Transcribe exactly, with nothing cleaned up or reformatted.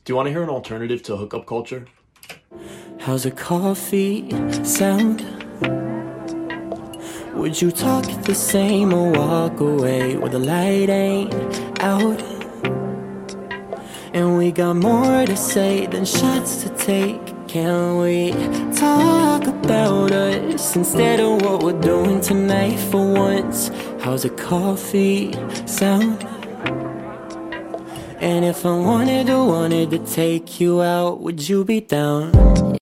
Do you want to hear an alternative to hookup culture? How's a coffee sound? Would you talk the same or walk away when the light ain't out? And we got more to say than shots to take. Can we talk about us instead of what we're doing tonight for once? How's a coffee sound? And if I wanted to, wanted to take you out, would you be down?